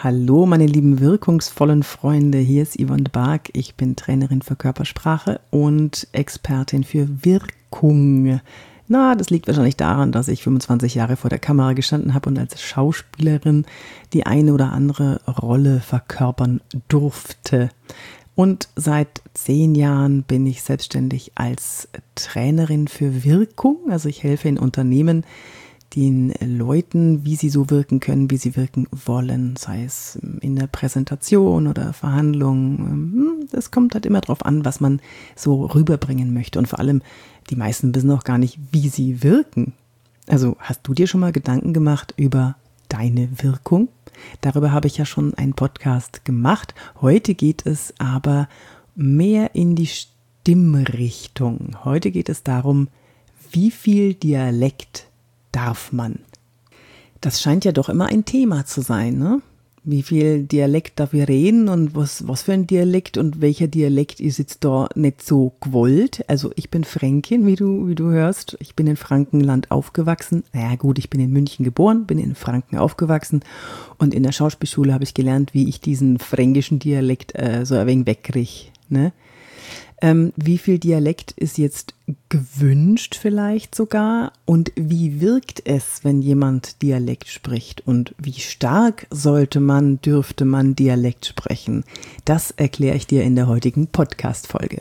Hallo meine lieben wirkungsvollen Freunde, hier ist Yvonne de Barg. Ich bin Trainerin für Körpersprache und Expertin für Wirkung. Das liegt wahrscheinlich daran, dass ich 25 Jahre vor der Kamera gestanden habe und als Schauspielerin die eine oder andere Rolle verkörpern durfte. Und seit 10 Jahren bin ich selbstständig als Trainerin für Wirkung. Also ich helfe in Unternehmen, den Leuten, wie sie so wirken können, wie sie wirken wollen, sei es in der Präsentation oder Verhandlung. Es kommt halt immer drauf an, was man so rüberbringen möchte. Und vor allem, die meisten wissen auch gar nicht, wie sie wirken. Also hast du dir schon mal Gedanken gemacht über deine Wirkung? Darüber habe ich ja schon einen Podcast gemacht. Heute geht es aber mehr in die Stimmrichtung. Heute geht es darum, wie viel Dialekt darf man? Das scheint ja doch immer ein Thema zu sein, ne? Wie viel Dialekt darf ich reden und was für ein Dialekt und welcher Dialekt ist jetzt da nicht so gewollt? Also ich bin Fränkin, wie du hörst. Ich bin in Frankenland aufgewachsen. Naja gut, ich bin in München geboren, bin in Franken aufgewachsen und in der Schauspielschule habe ich gelernt, wie ich diesen fränkischen Dialekt so ein wenig wegkriege, ne? Wie viel Dialekt ist jetzt gewünscht vielleicht sogar und wie wirkt es, wenn jemand Dialekt spricht und wie stark dürfte man Dialekt sprechen? Das erkläre ich dir in der heutigen Podcast-Folge.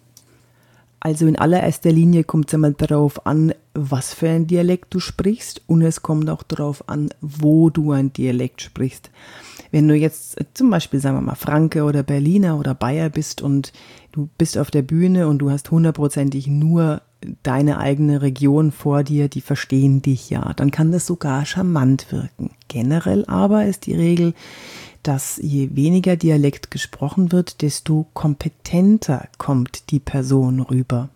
Also in allererster Linie kommt es einmal darauf an, was für ein Dialekt du sprichst und es kommt auch darauf an, wo du ein Dialekt sprichst. Wenn du jetzt zum Beispiel, sagen wir mal, Franke oder Berliner oder Bayer bist und du bist auf der Bühne und du hast 100%ig nur deine eigene Region vor dir, die verstehen dich ja, dann kann das sogar charmant wirken. Generell aber ist die Regel, dass je weniger Dialekt gesprochen wird, desto kompetenter kommt die Person rüber.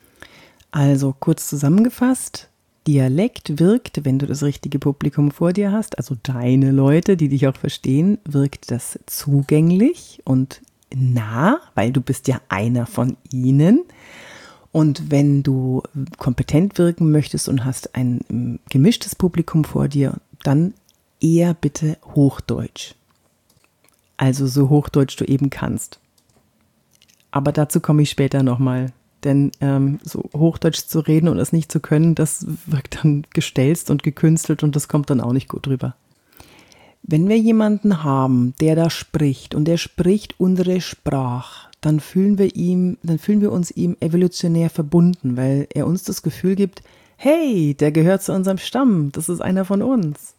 Also kurz zusammengefasst, Dialekt wirkt, wenn du das richtige Publikum vor dir hast, also deine Leute, die dich auch verstehen, wirkt das zugänglich und nah, weil du bist ja einer von ihnen. Und wenn du kompetent wirken möchtest und hast ein gemischtes Publikum vor dir, dann eher bitte Hochdeutsch. Also so Hochdeutsch du eben kannst. Aber dazu komme ich später nochmal. Denn so Hochdeutsch zu reden und es nicht zu können, das wirkt dann gestelzt und gekünstelt und das kommt dann auch nicht gut rüber. Wenn wir jemanden haben, der da spricht und der spricht unsere Sprache, dann fühlen wir uns ihm evolutionär verbunden, weil er uns das Gefühl gibt, hey, der gehört zu unserem Stamm, das ist einer von uns.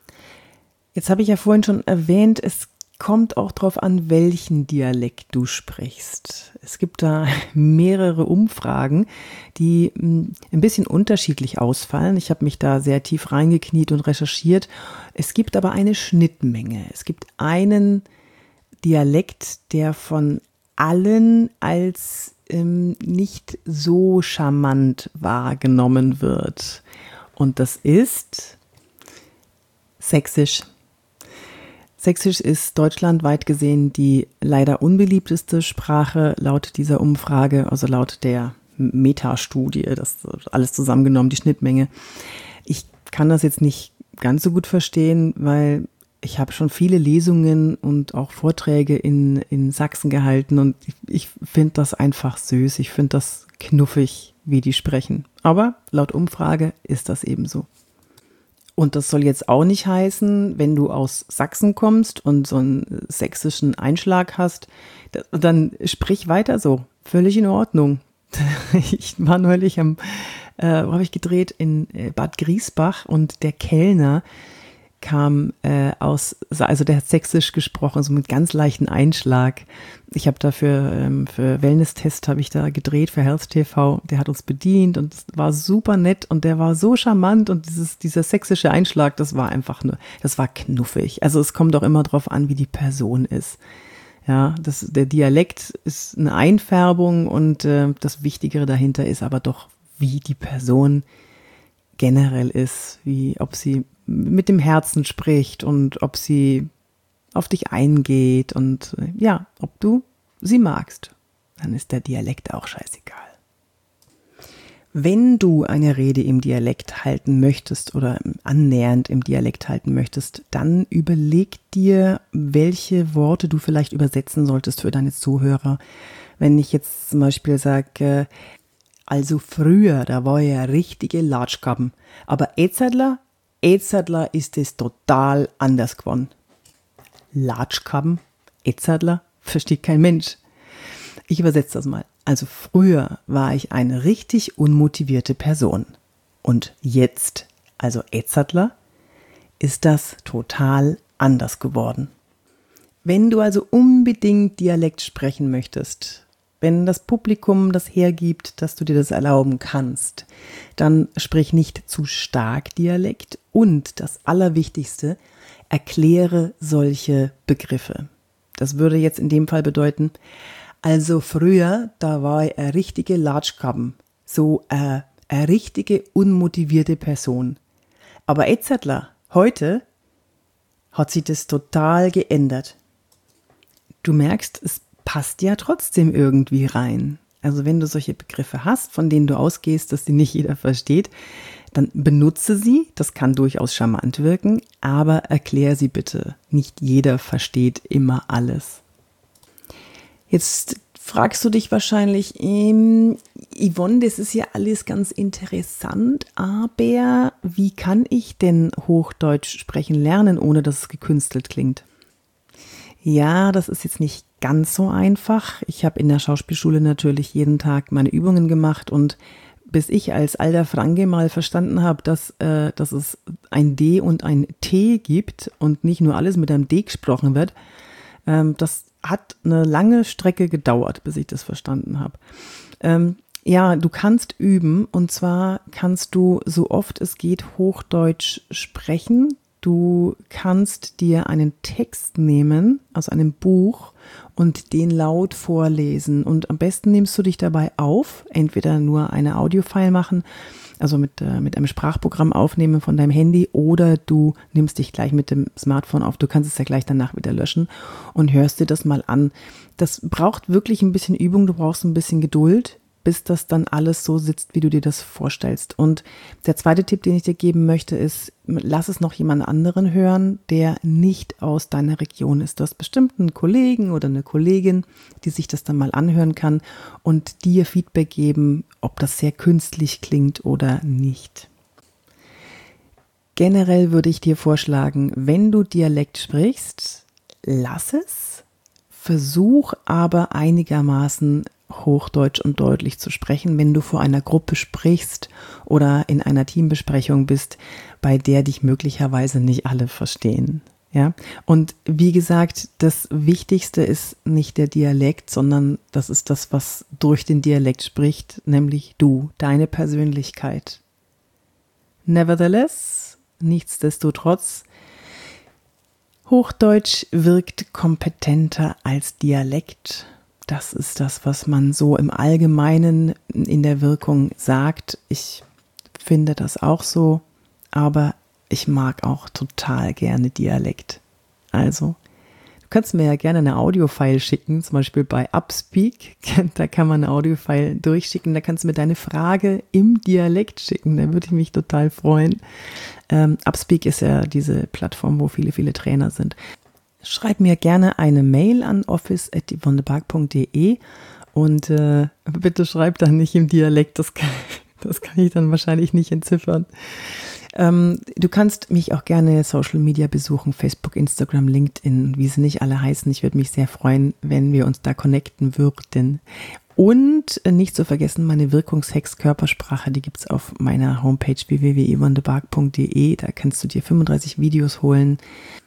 Jetzt habe ich ja vorhin schon erwähnt, es kommt auch darauf an, welchen Dialekt du sprichst. Es gibt da mehrere Umfragen, die ein bisschen unterschiedlich ausfallen. Ich habe mich da sehr tief reingekniet und recherchiert. Es gibt aber eine Schnittmenge. Es gibt einen Dialekt, der von allen als nicht so charmant wahrgenommen wird. Und das ist Sächsisch. Sächsisch ist deutschlandweit gesehen die leider unbeliebteste Sprache laut dieser Umfrage, also laut der Metastudie, das alles zusammengenommen, die Schnittmenge. Ich kann das jetzt nicht ganz so gut verstehen, weil ich habe schon viele Lesungen und auch Vorträge in Sachsen gehalten und ich finde das einfach süß, ich finde das knuffig, wie die sprechen. Aber laut Umfrage ist das eben so. Und das soll jetzt auch nicht heißen, wenn du aus Sachsen kommst und so einen sächsischen Einschlag hast, dann sprich weiter so. Völlig in Ordnung. Ich war neulich wo habe ich gedreht? In Bad Griesbach und der Kellner kam also der hat Sächsisch gesprochen, so mit ganz leichten Einschlag. Ich habe da für Wellness-Test habe ich da gedreht, für Health TV. Der hat uns bedient und es war super nett und der war so charmant und dieser sächsische Einschlag, das war knuffig. Also es kommt auch immer drauf an, wie die Person ist. Ja, der Dialekt ist eine Einfärbung und das Wichtigere dahinter ist aber doch, wie die Person generell ist, ob sie mit dem Herzen spricht und ob sie auf dich eingeht und ob du sie magst. Dann ist der Dialekt auch scheißegal. Wenn du eine Rede im Dialekt halten möchtest oder annähernd im Dialekt halten möchtest, dann überleg dir, welche Worte du vielleicht übersetzen solltest für deine Zuhörer. Wenn ich jetzt zum Beispiel sage, also früher, da war ja richtige Latschkappen, aber Etzadler ist es total anders geworden. Latschkappen, Etzadler, versteht kein Mensch. Ich übersetze das mal. Also früher war ich eine richtig unmotivierte Person. Und jetzt, also Etzadler, ist das total anders geworden. Wenn du also unbedingt Dialekt sprechen möchtest, wenn das Publikum das hergibt, dass du dir das erlauben kannst, dann sprich nicht zu stark Dialekt und das Allerwichtigste, erkläre solche Begriffe. Das würde jetzt in dem Fall bedeuten, also früher, da war ich eine richtige Latschkappen, so eine richtige unmotivierte Person. Aber Etzadler, heute hat sich das total geändert. Du merkst, es passt ja trotzdem irgendwie rein. Also wenn du solche Begriffe hast, von denen du ausgehst, dass sie nicht jeder versteht, dann benutze sie, das kann durchaus charmant wirken, aber erklär sie bitte. Nicht jeder versteht immer alles. Jetzt fragst du dich wahrscheinlich, Yvonne, das ist ja alles ganz interessant, aber wie kann ich denn Hochdeutsch sprechen lernen, ohne dass es gekünstelt klingt? Ja, das ist jetzt nicht ganz so einfach. Ich habe in der Schauspielschule natürlich jeden Tag meine Übungen gemacht und bis ich als alter Franke mal verstanden habe, dass es ein D und ein T gibt und nicht nur alles mit einem D gesprochen wird, das hat eine lange Strecke gedauert, bis ich das verstanden habe. Ja, du kannst üben und zwar kannst du so oft es geht Hochdeutsch sprechen. Du kannst dir einen Text nehmen aus einem Buch und den laut vorlesen und am besten nimmst du dich dabei auf, entweder nur eine Audiofile machen, also mit einem Sprachprogramm aufnehmen von deinem Handy oder du nimmst dich gleich mit dem Smartphone auf, du kannst es ja gleich danach wieder löschen und hörst dir das mal an. Das braucht wirklich ein bisschen Übung, du brauchst ein bisschen Geduld, bis das dann alles so sitzt, wie du dir das vorstellst. Und der zweite Tipp, den ich dir geben möchte, ist, lass es noch jemand anderen hören, der nicht aus deiner Region ist. Du hast bestimmt einen Kollegen oder eine Kollegin, die sich das dann mal anhören kann und dir Feedback geben, ob das sehr künstlich klingt oder nicht. Generell würde ich dir vorschlagen, wenn du Dialekt sprichst, lass es, versuch aber einigermaßen Hochdeutsch und deutlich zu sprechen, wenn du vor einer Gruppe sprichst oder in einer Teambesprechung bist, bei der dich möglicherweise nicht alle verstehen. Ja? Und wie gesagt, das Wichtigste ist nicht der Dialekt, sondern das ist das, was durch den Dialekt spricht, nämlich du, deine Persönlichkeit. Nevertheless, nichtsdestotrotz, Hochdeutsch wirkt kompetenter als Dialekt. Das ist das, was man so im Allgemeinen in der Wirkung sagt. Ich finde das auch so, aber ich mag auch total gerne Dialekt. Also, du kannst mir ja gerne eine Audiofile schicken, zum Beispiel bei Upspeak. Da kann man eine Audiofile durchschicken, da kannst du mir deine Frage im Dialekt schicken, da würde ich mich total freuen. Upspeak ist ja diese Plattform, wo viele, viele Trainer sind. Schreib mir gerne eine Mail an office@yvonnebark.de und bitte schreib dann nicht im Dialekt, das kann ich dann wahrscheinlich nicht entziffern. Du kannst mich auch gerne Social Media besuchen, Facebook, Instagram, LinkedIn, wie sie nicht alle heißen. Ich würde mich sehr freuen, wenn wir uns da connecten würden. Und nicht zu vergessen, meine Wirkungshex Körpersprache, die gibt's auf meiner Homepage www.yvonnebark.de. Da kannst du dir 35 Videos holen.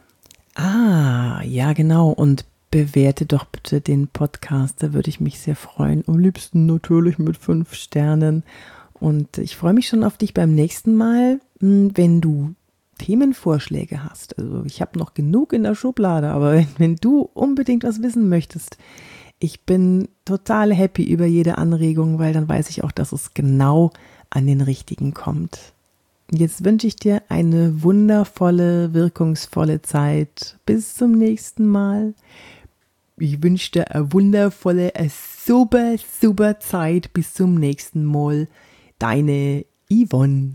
Ah, ja genau, und bewerte doch bitte den Podcast, da würde ich mich sehr freuen. Am liebsten natürlich mit 5 Sternen. Und ich freue mich schon auf dich beim nächsten Mal, wenn du Themenvorschläge hast. Also ich habe noch genug in der Schublade, aber wenn du unbedingt was wissen möchtest, ich bin total happy über jede Anregung, weil dann weiß ich auch, dass es genau an den Richtigen kommt. Jetzt wünsche ich dir eine wundervolle, wirkungsvolle Zeit. Bis zum nächsten Mal. Ich wünsche dir eine wundervolle, super, super Zeit. Bis zum nächsten Mal. deine Yvonne.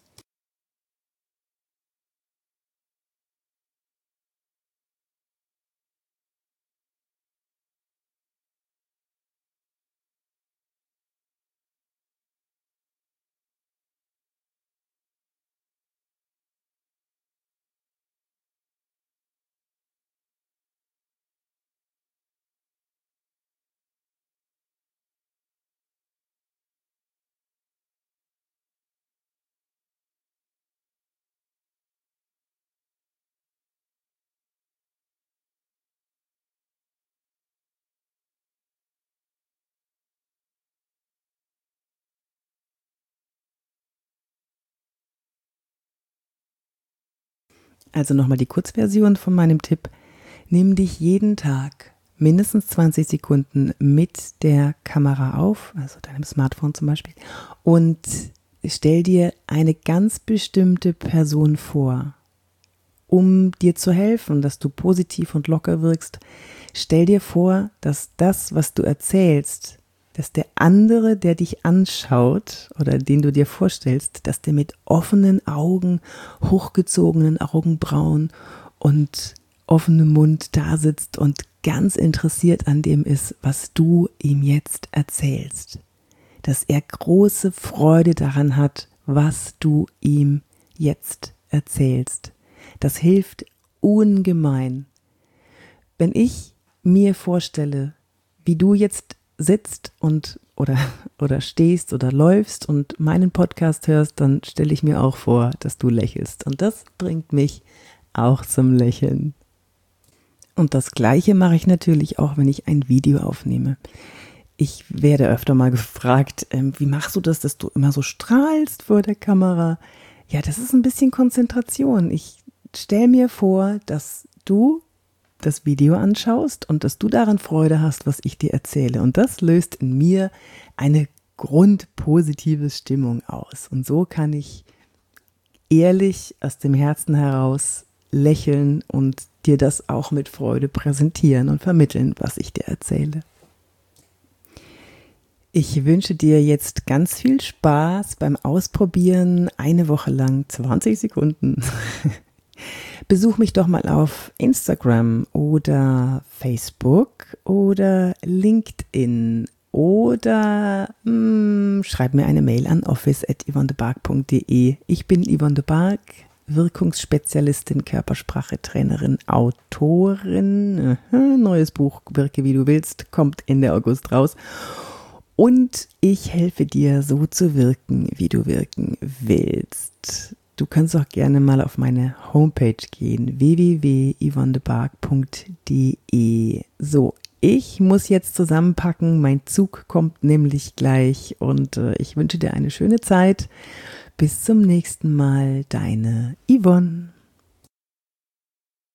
Also nochmal die Kurzversion von meinem Tipp. Nimm dich jeden Tag mindestens 20 Sekunden mit der Kamera auf, also deinem Smartphone zum Beispiel, und stell dir eine ganz bestimmte Person vor, um dir zu helfen, dass du positiv und locker wirkst. Stell dir vor, dass das, was du erzählst, dass der andere, der dich anschaut oder den du dir vorstellst, dass der mit offenen Augen, hochgezogenen Augenbrauen und offenem Mund da sitzt und ganz interessiert an dem ist, was du ihm jetzt erzählst. Dass er große Freude daran hat, was du ihm jetzt erzählst. Das hilft ungemein. Wenn ich mir vorstelle, wie du jetzt sitzt und oder stehst oder läufst und meinen Podcast hörst, dann stelle ich mir auch vor, dass du lächelst. Und das bringt mich auch zum Lächeln. Und das Gleiche mache ich natürlich auch, wenn ich ein Video aufnehme. Ich werde öfter mal gefragt, wie machst du das, dass du immer so strahlst vor der Kamera? Ja, das ist ein bisschen Konzentration. Ich stelle mir vor, dass du das Video anschaust und dass du daran Freude hast, was ich dir erzähle. Und das löst in mir eine grundpositive Stimmung aus. Und so kann ich ehrlich aus dem Herzen heraus lächeln und dir das auch mit Freude präsentieren und vermitteln, was ich dir erzähle. Ich wünsche dir jetzt ganz viel Spaß beim Ausprobieren, eine Woche lang 20 Sekunden. Besuch mich doch mal auf Instagram oder Facebook oder LinkedIn oder schreib mir eine Mail an office@yvonnebark.de. Ich bin Yvonne de Barg, Wirkungsspezialistin, Körpersprache-Trainerin, Autorin. Neues Buch, Wirke wie du willst, kommt Ende August raus. Und ich helfe dir, so zu wirken, wie du wirken willst. Du kannst auch gerne mal auf meine Homepage gehen, www.yvonnebark.de. So, ich muss jetzt zusammenpacken, mein Zug kommt nämlich gleich und ich wünsche dir eine schöne Zeit. Bis zum nächsten Mal, deine Yvonne.